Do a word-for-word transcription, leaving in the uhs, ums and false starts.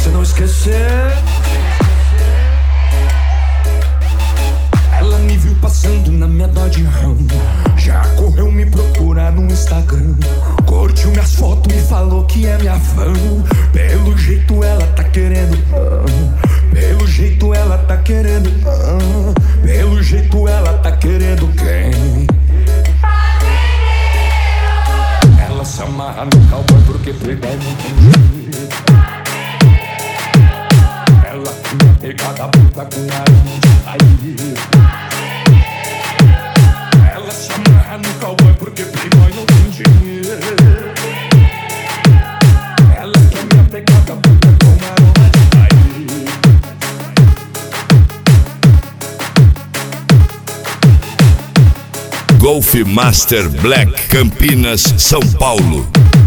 você não esquecer. Ela me viu passando na minha Dodge Ram, já correu me procurar no Instagram, curtiu minhas fotos e falou que é minha fã. Pelo jeito ela tá querendo, ah, pelo jeito ela tá querendo, ah, pelo jeito ela tá querendo quem? Ela se amarra no cowboy porque playboy não tem jeito. Ela tinha pegado a puta com arma de sair. Ela se amarra no cowboy porque playboy não tem dinheiro. Ela quer minha pegada a puta com arma de sair. Golf Master Black, Campinas, São Paulo.